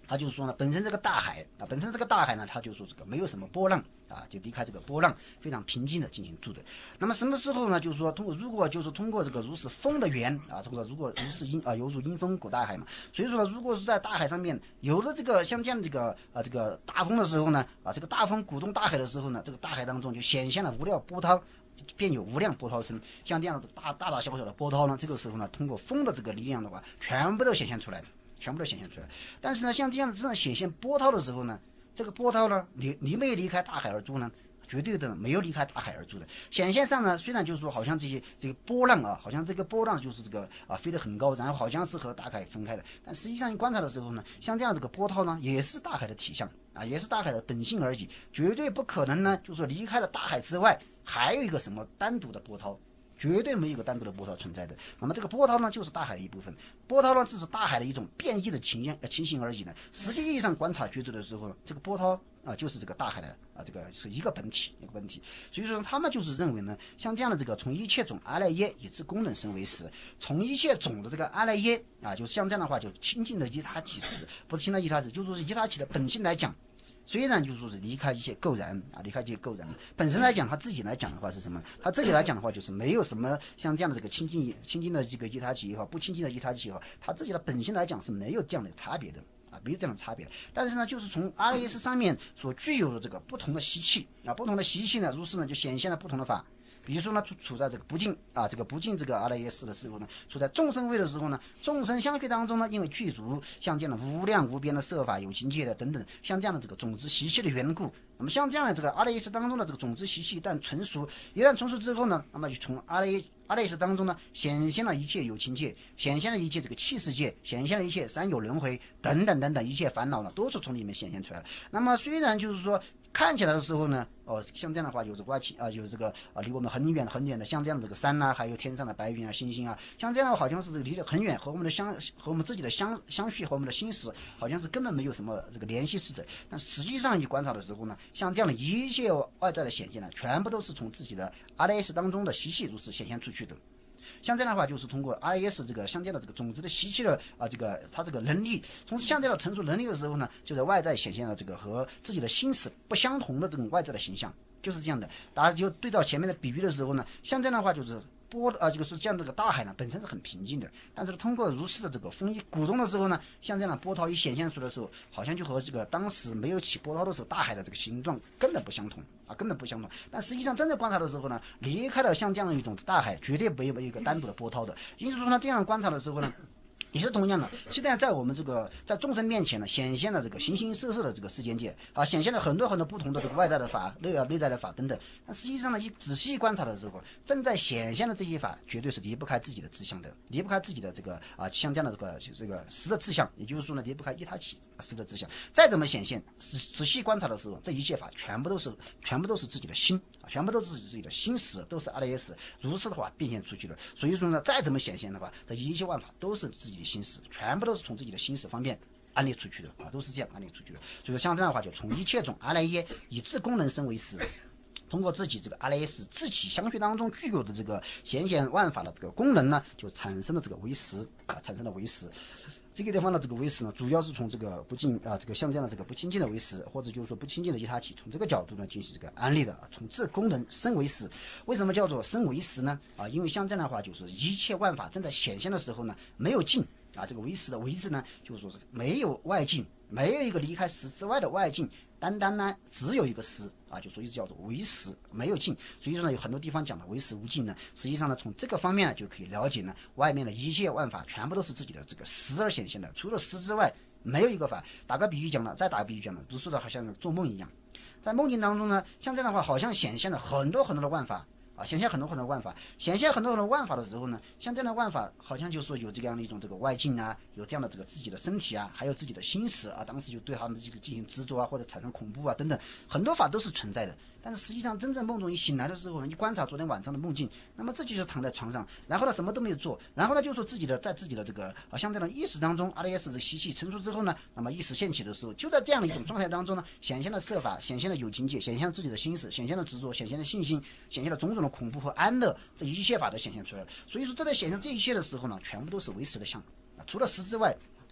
Speaker 1: 他就说呢，本身这个大海呢，他就说这个没有什么波浪啊，就离开这个波浪，非常平静的进行住的。那么什么时候呢？就是说如果通过这个如是风的源啊，如果如是犹如阴风裹大海嘛。所以说呢，如果是在大海上面有了这个像这样的这个大风的时候呢，这个大风鼓动大海的时候呢，这个大海当中就显现了无量波涛。便有无量波涛声，像这样的大小小的波涛呢，这个时候呢，通过风的这个力量的话，全部都显现出来。但是呢，像这样显现波涛的时候呢，这个波涛呢，离没有离开大海而住呢？绝对的没有离开大海而住的。显现上呢，虽然就是说好像这个波浪啊，好像这个波浪就是这个飞得很高，然后好像是和大海分开的，但实际上观察的时候呢，像这样这个波涛呢，也是大海的体相啊，也是大海的本性而已，绝对不可能呢，就是说离开了大海之外，还有一个什么单独的波涛。绝对没有一个单独的波涛存在的。那么这个波涛呢，就是大海的一部分。波涛呢，只是大海的一种变异的情形而已呢。实际意义上观察觉知的时候呢，这个波涛就是这个大海的这个是一个本体。所以说他们就是认为呢，像这样的这个从一切种阿赖耶以至功能生为实，从一切种的这个阿赖耶就是像这样的话，就清净的依他起实，不是清净的依他起，就是说依他起的本性来讲。虽然就是说是离开一切构然本身来讲，他自己来讲的话是什么？他这里来讲的话，就是没有什么像这样的这个清净的这个依他起也好，不清净的依他起也好，他自己的本性来讲是没有这样的差别的没有这样的差别。但是呢，就是从阿赖耶识上面所具有的这个不同的习气不同的习气呢，如是呢就显现了不同的法。比如说呢，处在这个不净这个阿赖耶识的时候呢，处在众生位的时候呢，众生相续当中呢，因为具足像这样的无量无边的色法有情界的等等，像这样的这个种子习气的缘故，那么像这样的这个阿赖耶识当中的这个种子习气一旦成熟之后呢，那么就从阿赖耶识当中呢，显现了一切有情界，显现了一切这个气世界，显现了一切三有轮回等等一切烦恼呢，都是从里面显现出来的。那么虽然就是说看起来的时候呢，像这样的话有这外气有这个离我们很远的，像这样的这个山还有天上的白云星星像这样的好像是离得很远，和我们自己的相续和我们的心识好像是根本没有什么这个联系似的。但实际上你观察的时候呢，像这样的一切外在的显现呢，全部都是从自己的阿赖耶识当中的习气如是显现出去的。像这样的话，就是通过 RAS 这个像这样的这个种子的习气的这个它这个能力，同时像这样的成熟能力的时候呢，就在外在显现了这个和自己的心识不相同的这种外在的形象，就是这样的。大家就对照前面的比喻的时候呢，像这样的话就是就是这样这个大海呢本身是很平静的，但是通过如是的这个风一鼓动的时候呢，像这样的波涛一显现出的时候，好像就和这个当时没有起波涛的时候大海的这个形状根本不相同根本不相同。但实际上真正观察的时候呢，离开了像这样的一种大海，绝对没有一个单独的波涛的。因此说呢，这样观察的时候呢，也是同样的，现在在我们这个在众生面前呢，显现了这个形形色色的这个世间界显现了很多很多不同的这个外在的法、内在的法等等。但实际上呢，一仔细观察的时候，正在显现的这些法，绝对是离不开自己的志向的，离不开自己的这个像这样的这个实的志向，也就是说呢，离不开依他起实的志向。再怎么显现，仔细观察的时候，这一切法全部都是自己的心全部都是自己的心识，都是阿赖耶识，如是的话变现出去了。所以说呢，再怎么显现的话，这一切万法都是自己的心识，全部都是从自己的心识方面安立出去的都是这样安立出去的。所以说像这样的话，就从一切种阿赖耶以至功能生为实，通过自己这个阿赖耶识自己相续当中具有的这个显现万法的这个功能呢，就产生了这个为实产生了为实。这个地方的这个为实呢，主要是从这个不净这个像这样的这个不清净的为实，或者就是说不清净的依他起，从这个角度呢进行这个安立的从这功能生为实。为什么叫做生为实呢？因为像这样的话，就是一切万法正在显现的时候呢，没有境这个为实的为字呢，就是说是没有外境，没有一个离开实之外的外境，单单呢只有一个实就所以叫做为实，没有境。所以说呢，有很多地方讲的为实无境呢，实际上呢，从这个方面呢就可以了解呢，外面的一切万法全部都是自己的这个实而显现的，除了实之外，没有一个法。打个比喻讲了，再打个比喻讲了，不是说的好像做梦一样，在梦境当中呢，像这样的话，好像显现了很多很多的万法。显现很多很多万法，显现很多很多万法的时候呢，像这样的万法，好像就说有这样的一种这个外境有这样的这个自己的身体还有自己的心识当时就对他们这个进行执着或者产生恐怖等等，很多法都是存在的。但是实际上真正梦中一醒来的时候呢，一观察昨天晚上的梦境，那么这就是躺在床上，然后呢什么都没有做，然后呢就说在自己的这个像这样的意识当中，阿赖耶识习气成熟之后呢，那么意识现起的时候，就在这样的一种状态当中呢，显现了色法，显现了有情界，显现了自己的心识，显现了执着，显现了信心，显现了种种的恐怖和安乐，这一切法都显现出来了。所以说在显现这一切的时候呢，全部都是为实的相除了实之外，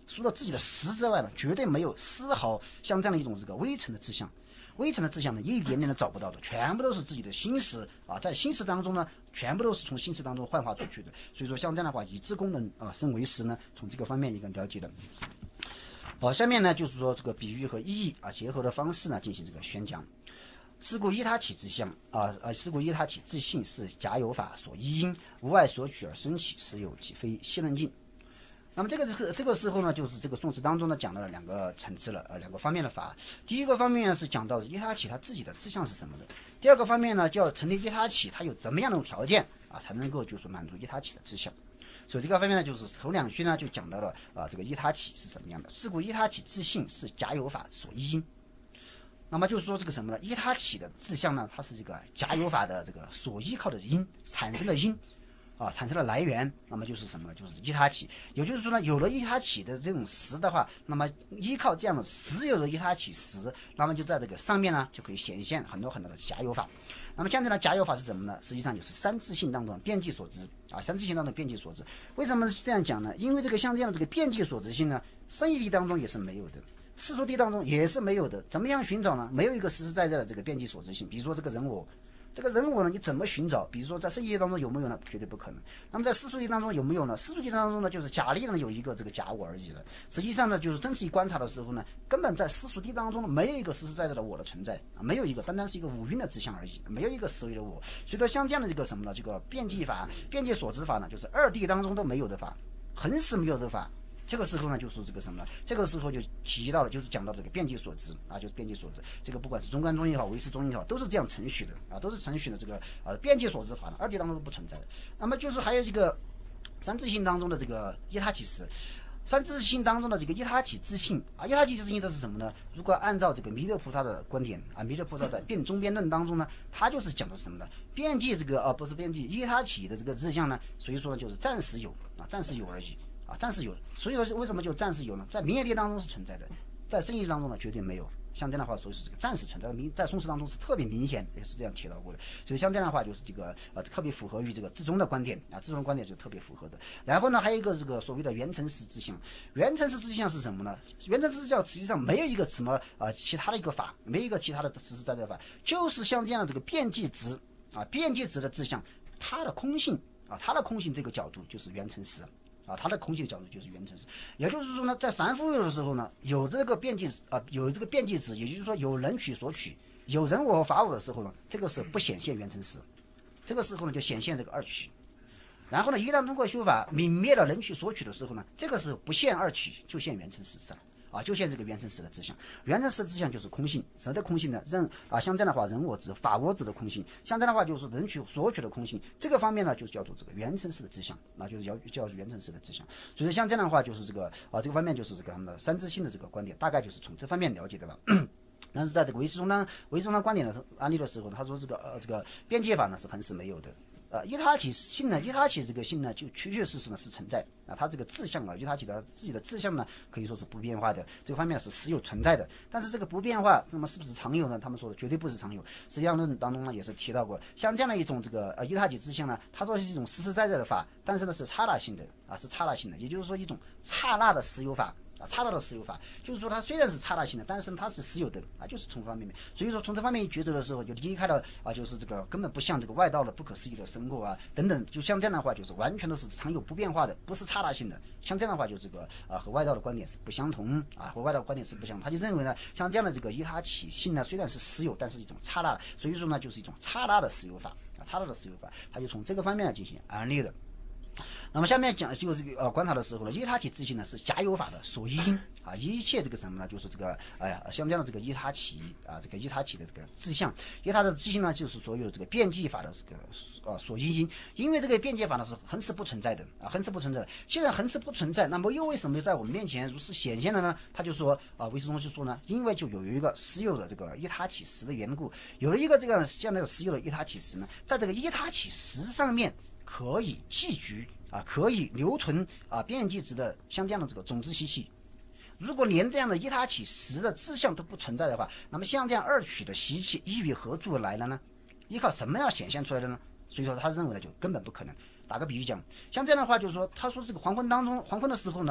Speaker 1: 除了自己的实之外呢，绝对没有丝毫像这样的一种这个微尘的志向。微尘的志向呢，一点点都找不到的，全部都是自己的心识啊，在心识当中呢，全部都是从心识当中幻化出去的。所以说，像这样的话，以知功能啊，生为实呢，从这个方面一个了解的。好，下面呢就是说这个比喻和意义啊结合的方式呢进行这个宣讲。是故依他起之相是故依他起之性是假有法所依因，无外所取而生起，实有即非西论尽。那么这个时候呢，就是这个宋词当中呢讲到了2个层次了，2个方面的法。第一个方面呢是讲到依他起他自己的志向是什么的，第二个方面呢就要成立依他起，他有怎么样的条件啊才能够就是满足依他起的志向。所以这个方面呢，就是头2句呢就讲到了这个依他起是什么样的。是故依他起自性是假有法所依因。那么就是说这个什么呢？依他起的志向呢，它是这个假有法的这个所依靠的因产生的因啊，产生的来源。那么就是什么？就是依他起。也就是说呢，有了依他起的这种实的话，那么依靠这样的实有的依他起实，那么就在这个上面呢就可以显现很多很多的假有法。那么现在呢，假有法是什么呢？实际上就是三自性当中的遍计所知啊，三自性当中的遍计所知。为什么是这样讲呢？因为这个像这样的这个遍计所知性呢，生义力当中也是没有的。世俗谛当中也是没有的，怎么样寻找呢？没有一个实实在在的这个遍计所知性。比如说这个人我，这个人我呢，你怎么寻找？比如说在生义谛当中有没有呢？绝对不可能。那么在世俗谛当中有没有呢？世俗谛当中呢，就是假立呢有一个这个假我而已了。实际上呢，就是真实一观察的时候呢，根本在世俗谛当中呢，没有一个实实在在的我的存在啊，没有一个，单单是一个五蕴的志向而已，没有一个实为的我。所以说像这样的这个什么呢？这个遍计法、遍计所知法呢，就是2谛当中都没有的法，很是没有的法。这个时候呢，就是这个什么呢？这个时候就提到了，就是讲到这个遍计所知啊，就是遍计所知。这个不管是中观宗也好，唯识宗也好，都是这样程序的啊，都是程序的这个遍计所知法呢，2谛当中都不存在的。那么就是还有这个三自性当中的这个依他起实，三自性当中的这个依他起自性啊，依他起自性这是什么呢？如果按照这个弥勒菩萨的观点啊，弥勒菩萨在中边论当中呢，他就是讲的是什么呢？遍计这个不是遍计依他起的这个志向呢，所以说呢就是暂时有啊，暂时有而已。啊，暂时有，所以说为什么就暂时有呢？在明业谛当中是存在的，在生义谛当中呢绝对没有。像这样的话，所以是这个暂时存在的，在宋词当中是特别明显，也是这样提到过的。所以像这样的话，就是这个特别符合于这个智宗的观点啊，智宗的观点是特别符合的。然后呢，还有一个这个所谓的缘成实志向，缘成实志向是什么呢？缘成实志向实际上没有一个什么其他的一个法，没有一个其他的实实在在的法，就是像这样的这个遍计值啊，遍计值的志向，它的空性啊，它的空性这个角度就是缘成实。啊，它的空性的角度就是缘成实，也就是说呢，在凡夫有的时候呢，有这个遍计有这个遍计值，也就是说有人取所取，有人我和法我的时候呢，这个时候不显现缘成实，这个时候呢就显现这个2取。然后呢，一旦通过修法泯灭了人取所取的时候呢，这个时候不现2取，就现缘成实上。啊，就现这个缘成实的志向，缘成实的志向就是空性，什么的空性呢？像这样的话，人我执、法我执的空性，像这样的话就是人取所取的空性，这个方面呢，就是叫做这个缘成实的志向，那就是叫缘成实的志向。所以像这样的话，就是这个这个方面就是这个他们的三自性的这个观点，大概就是从这方面了解的吧。但是在这个唯识宗当观点的案例的时候，他说这个边界法呢是很是没有的。依他起性呢，依他起这个性呢，就确确实实呢是存在啊。他这个志向啊，依他起的自己的志向呢，可以说是不变化的，这个方面是实有存在的。但是这个不变化，那么是不是常有呢？他们说的绝对不是常有。实际上论当中呢也是提到过，像这样的一种这个依他起志向呢，他说是一种实实在在的法，但是呢是刹那性的啊，是刹那性的，也就是说一种刹那的实有法。刹那的实有法，就是说它虽然是刹那性的，但是它是实有的啊，就是从这方面。所以说从这方面一抉择的时候，就离开了就是这个根本不像这个外道的不可思议的生活啊等等，就像这样的话，就是完全都是常有不变化的，不是刹那性的。像这样的话，就这个和外道的观点是不相同啊，和外道的观点是不相同。他就认为呢，像这样的这个依他起性呢，虽然是实有，但是一种刹那，所以说呢，就是一种刹那的实有法啊，刹那的实有法，他就从这个方面来进行案例的。那么下面讲就是观察的时候呢，依他起自性呢是假有法的所依因啊，一切这个什么呢，就是这个像这样的这个依他起这个依他起的这个志向，依他的自性呢就是所有这个遍计法的这个所依因，因为这个遍计法呢是恒实不存在的啊，恒实不存在的。既然恒实不存在，那么又为什么在我们面前如是显现了呢？他就说唯识宗就说呢，因为就有一个实有的这个依他起实的缘故，有了一个这样像那个实有的依他起实呢，在这个依他起实上面可以寄居。可以留存遍计值的像这样的这个种子习气。如果连这样的依他起实的志向都不存在的话，那么像这样2取的习气依于何处来了呢？依靠什么样显现出来的呢？所以说他认为呢就根本不可能。打个比喻讲，像这样的话就是说，他说这个黄昏的时候呢，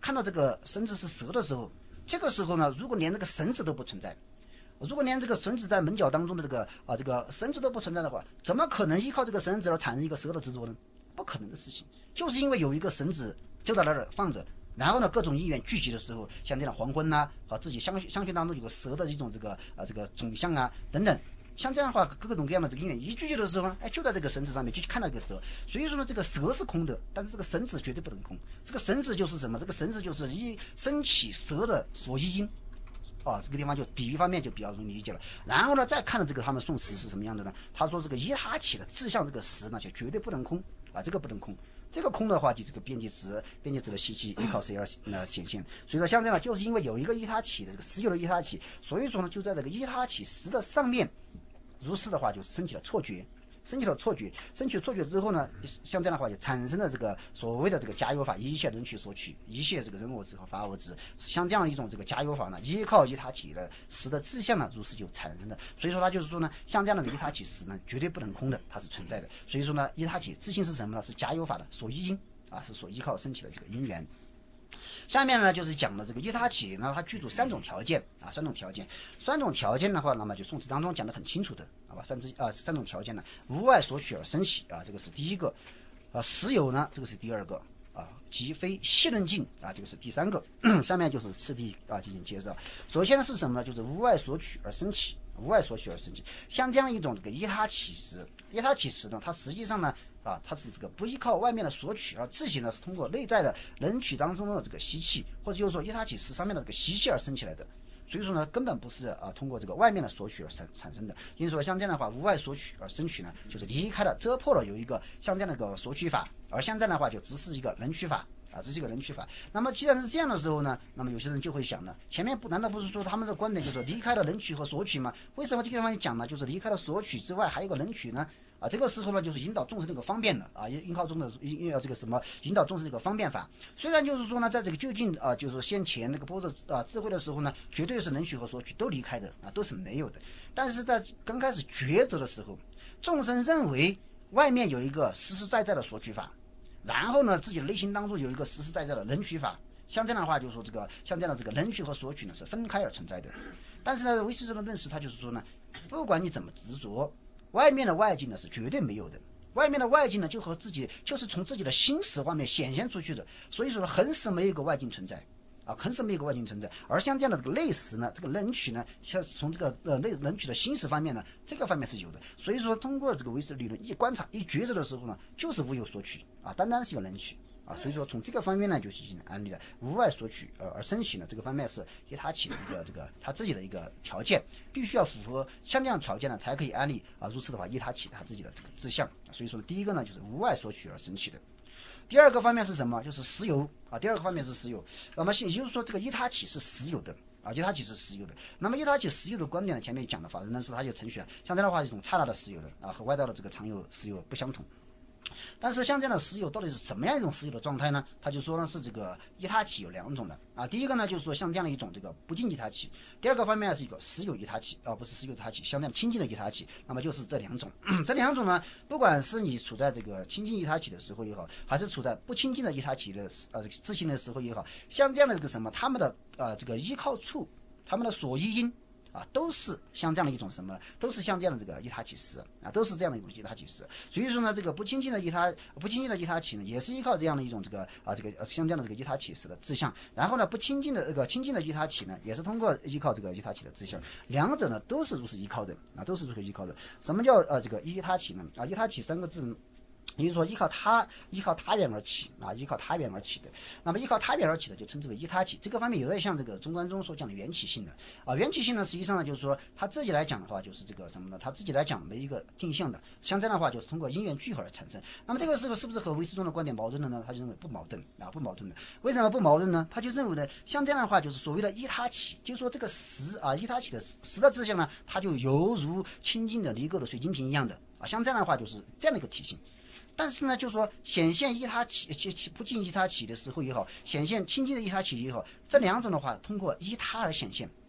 Speaker 1: 看到这个绳子是蛇的时候，这个时候呢，如果连这个绳子都不存在，如果连这个绳子在门角当中的这个绳子都不存在的话，怎么可能依靠这个绳子而产生一个蛇的执着呢？不可能的事情，就是因为有一个绳子就在那儿放着，然后呢，各种因缘聚集的时候，像这样黄昏呐，和自己相续当中有个蛇的一种这个种相啊等等，像这样的话，各种各样的这个因缘一聚集的时候呢，就在这个绳子上面就看到一个蛇。所以说呢，这个蛇是空的，但是这个绳子绝对不能空。这个绳子就是什么？这个绳子就是一升起蛇的所依因。这个地方就比喻方面就比较容易理解了。然后呢，再看到这个他们宋词是什么样的呢？他说这个依他起的志向这个实呢，就绝对不能空这个不能空。这个空的话，就这个边际值的习气依靠谁而显现？所以说，像这样就是因为有一个依他起的这个实有的依他起，所以说呢，就在这个依他起实的上面，如是的话就生起了错觉。生起了错觉之后呢，像这样的话就产生了这个所谓的这个加油法，一切人取所取，一切这个人我执和法我执，像这样一种这个加油法呢，依靠依他起的实的志向呢，如是就产生了。所以说他就是说呢，像这样的依他起实呢，绝对不能空的，它是存在的。所以说呢，依他起自性是什么呢？是加油法的所依因是所依靠升起的这个因缘。下面呢就是讲的这个依他起呢，它具足三种条件三种条件的话，那么就宋词当中讲得很清楚的三种条件呢，无外所取而生起这个是第一个实有呢，这个是第二个即非细论境这个是第三个。下面就是次第进行介绍。首先呢是什么呢？就是无外所取而生起，像这样一种这个依他起时呢，它实际上呢它是这个不依靠外面的索取，而自行呢是通过内在的人取当中的这个习气，或者就是说依他起时上面的这个习气而生起来的。所以说呢，根本不是通过这个外面的索取而产生的。因此说，像这样的话，无外所取而生取呢，就是离开了遮破了有一个像这样的一个索取法，而像这样的话就只是一个人取法这是一个人取法。那么既然是这样的时候呢，那么有些人就会想呢，前面难道不是说他们的观点就是离开了人取和索取吗？为什么这个地方讲呢？就是离开了索取之外还有一个人取呢？这个时候呢，就是引导众生这个方便的引导众生这个什么引导众生这个方便法。虽然就是说呢，在这个究竟就是先前那个般若智慧的时候呢，绝对是能取和索取都离开的都是没有的。但是在刚开始抉择的时候，众生认为外面有一个实实在在的索取法，然后呢，自己的内心当中有一个实实在在的人取法。像这样的话，就是说这个像这样的这个人取和索取呢是分开而存在的。但是呢，唯识中的论师他就是说呢，不管你怎么执着，外面的外境呢是绝对没有的，外面的外境呢就是从自己的心识外面显现出去的，所以说恒时没有一个外境存在恒时没有一个外境存在。而像这样的这个内识呢，这个人取呢，像从这个人取的心识方面呢，这个方面是有的。所以说通过这个唯识理论一观察一抉择的时候呢，就是无有所取单单是一个人取所以说从这个方面呢，就进行安利了无外所取而生起呢，这个方面是依他起的一个这个他自己的一个条件，必须要符合像这样条件呢，才可以安利如此的话依他起他自己的这个志向。所以说第一个呢就是无外所取而生起的。第二个方面是什么？就是实有第二个方面是实有。那么也就是说这个依他起是实有的依他起是实有的。那么依他起实有的观点呢，前面讲的法人呢是他就程序像这样的话一种刹那的实有的和外道的这个常有实有不相同。但是像这样的实有到底是什么样一种实有的状态呢？他就说呢是这个依他起有两种的第一个呢就是说像这样的一种这个不净依他起，第二个方面是一个实有依他起不是实有依他起，像这样清净的依他起。那么就是这两种这两种呢，不管是你处在这个清净依他起的时候也好，还是处在不清净的依他起的自性的时候也好，像这样的这个什么他们的这个依靠处，他们的所依因都是像这样的一种什么，都是像这样的这个依他起时都是这样的一种依他起时。所以说呢，这个不清净的依他起呢，也是依靠这样的一种这个像这样的这个依他起时的志向。然后呢，不清净的这个清净的依他起呢，也是通过依靠这个依他起的志向。两者呢都是如此依靠的都是如此依靠的。什么叫这个依他起呢？依他起三个字也就是说依靠他缘而起依靠他缘而起的。那么依靠他缘而起的就称之为依他起。这个方面有点像这个中观中所讲的缘起性的缘起性呢，实际上呢就是说他自己来讲的话就是这个什么呢？他自己来讲没一个定向的，像这样的话就是通过因缘聚合而产生。那么这个时候是不是和唯识中的观点矛盾的呢？他就认为不矛盾不矛盾的。为什么不矛盾呢？他就认为呢，像这样的话就是所谓的依他起，就是说这个实依他起的实的志向呢，它就犹如清净的离垢的水晶瓶一样的像这样的话就是这样的一个体性。但是呢，就是说显现依他起不净依他起的时候也好，显现清净的依他起也好，这两种的话通过依他而显现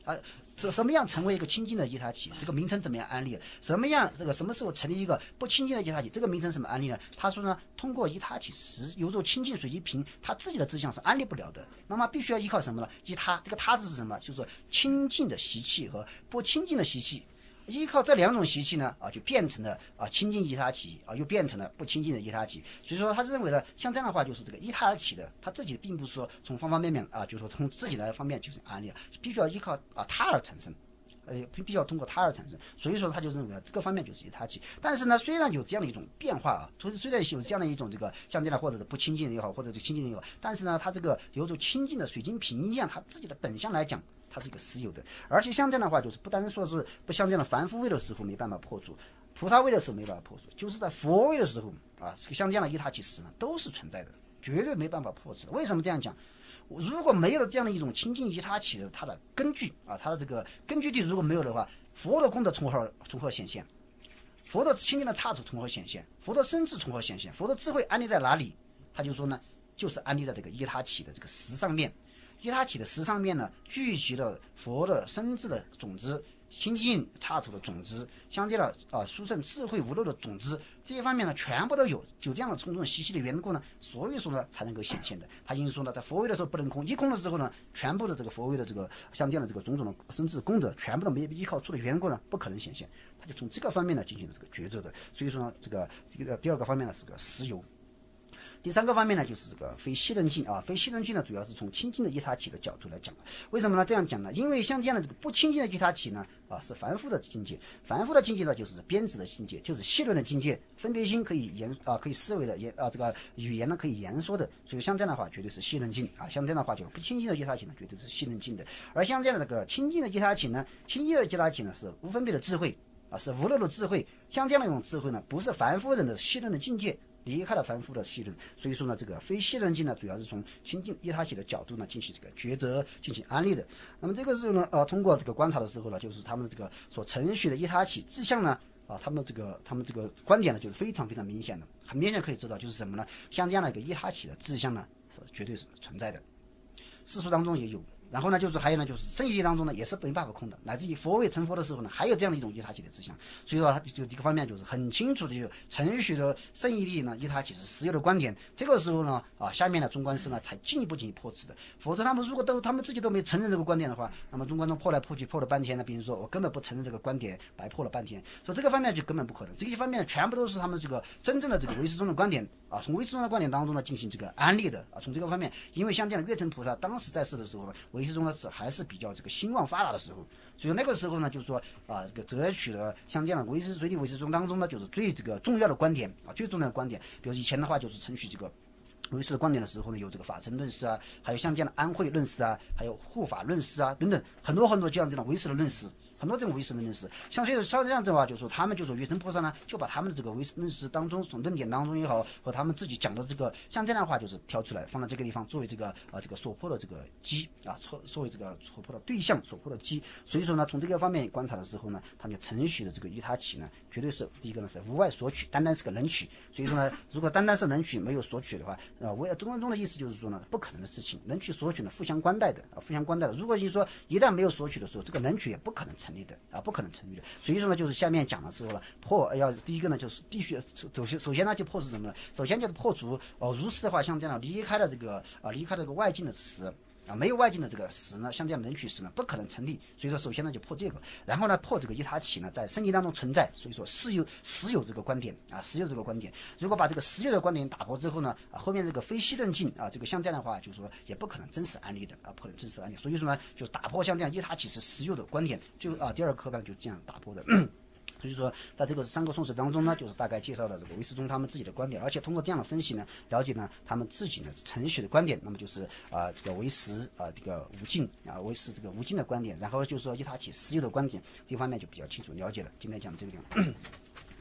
Speaker 1: 啊，什么样成为一个亲近的一他体？这个名称怎么样安立？什么时候成立一个不亲近的一他体？这个名称怎么安立呢？他说呢，通过一他体有着亲近随机平，他自己的志向是安立不了的。那么必须要依靠什么呢？依他，这个他字是什么？就是亲近的习气和不亲近的习气。依靠这两种习气呢，就变成了亲近一他体又变成了不亲近的一他体。所以说，他认为呢，像这样的话，就是这个一他而起的，他自己并不是说从方方面面就是说从自己的方面就是安立，必须要依靠他而产生。必须要通过他而产生，所以说他就认为这个方面就是一他体。但是呢，虽然有这样的一种变化虽然有这样的一种这个像这样或者是不亲近也好，或者是亲近也好，但是呢，他这个有着亲近的水晶瓶一样，他自己的本相来讲，它是一个实有的。而且像这样的话，就是不单说是不像这样的凡夫位的时候没办法破除，菩萨位的时候没办法破除，就是在佛位的时候像这样的一他体实呢都是存在的，绝对没办法破除。为什么这样讲？如果没有这样的一种亲近一他体的它的根据它的这个根据地如果没有的话，佛的功德从何显现？佛的亲近的刹土从何显现？佛的身智从何显现？佛的智慧安立在哪里？他就说呢，就是安立在这个一他体的这个实上面。一他体的实上面呢，聚集了佛的身智的种子，亲近刹土的种子，相接了殊胜智慧无漏的种子，这些方面呢全部都有这样的种种习气的缘故呢，所以说呢才能够显现的。他因说呢，在佛位的时候不能空，一空的时候呢，全部的这个佛位的这个相见的这个种种的身智功德，全部都没依靠出的缘故呢，不可能显现。他就从这个方面呢进行了这个抉择的。所以说呢，这个第二个方面呢是个实有。第三个方面呢，就是这个非息能境非息能境呢，主要是从亲近的一他体的角度来讲。为什么呢？这样讲呢？因为像这样的这个不亲近的一他体呢，是凡夫的境界。凡夫的境界呢，就是边执的境界，就是细论的境界，分别心可以可以思维的这个语言呢可以言说的。所以像这样的话，绝对是息能境像这样的话，就不亲近的一他体呢，绝对是息能境的。而像这样的这个亲近的一他体呢，亲近的一他体呢，是无分别的智慧是无漏的智慧。像这样的一种智慧呢，不是凡夫人的息论的境界。离开了凡夫的息论，所以说呢，这个非息论境呢，主要是从亲近一他体的角度呢进行这个抉择，进行安立的。那么这个时候呢，通过这个观察的时候呢，就是他们这个所承许的一他体志向呢，他们这个观点呢，就是非常非常明显的，很明显可以知道就是什么呢？像这样的一个一他体的志向呢，是绝对是存在的，世俗当中也有。然后呢，就是还有呢，就是圣义当中呢，也是没办法空的，乃至于佛位成佛的时候呢，还有这样的一种一他体的志向。所以说，他就这个方面就是很清楚的就承许了圣义力呢，一他体是实有的观点。这个时候呢，下面的中观师呢才进一步破斥的。否则他们如果他们自己都没承认这个观点的话，那么中观中破来破去破了半天呢，比如说我根本不承认这个观点，白破了半天。所以这个方面就根本不可能。这些方面全部都是他们这个真正的这个唯识宗的观点从唯识宗的观点当中呢进行这个安立的从这个方面，因为像这样的月城菩萨当时在世的时候，唯识宗的还是比较这个兴旺发达的时候，所以那个时候呢，就是说这个择取了像这样的随地唯识宗当中呢，就是最这个重要的观点最重要的观点。比如以前的话，就是承许这个唯识的观点的时候呢，有这个法成论师还有像这样的安慧论师还有护法论师等等，很多这样的唯识的论师。很多这种唯识的论师，像这样子的话，就说他们就说月城菩萨呢，就把他们的这个唯识论师当中，从论点当中也好，和他们自己讲的这个像这样的话，就是挑出来放在这个地方，作为这个这个所破的这个基作为这个所破的对象，所破的基。所以说呢，从这个方面观察的时候呢，他们就承许的这个一他体呢，绝对是第一个呢是无外索取，单单是个能取。所以说呢，如果单单是能取没有索取的话，中观中的意思就是说呢，不可能的事情，能取索取呢互相关待的互相关待的。如果你说一旦没有索取的时候，这个能取也不可能成立的不可能成立的。所以说呢，就是下面讲的时候呢，第一个呢就是必须首先呢就破除什么呢？首先就是破除如是的话，像这样离开了这个外境的实没有外境的这个实呢，像这样能取实呢不可能成立。所以说首先呢就破这个，然后呢破这个一他体呢在圣义当中存在。所以说实有这个观点实有这个观点。如果把这个实有的观点打破之后呢后面这个非息论境这个像这样的话，就是说也不可能真实安立的不可能真实安立。所以说呢，就打破像这样一他体是实有的观点，就第二课呢就这样打破的。所以说，在这个三个宋史当中呢，就是大概介绍了这个唯识宗他们自己的观点，而且通过这样的分析呢，了解呢他们自己呢承许的观点，那么就是这个唯识这个无尽唯识这个无尽的观点，然后就是说一他体实有的观点，这方面就比较清楚了解了。今天讲这个地方。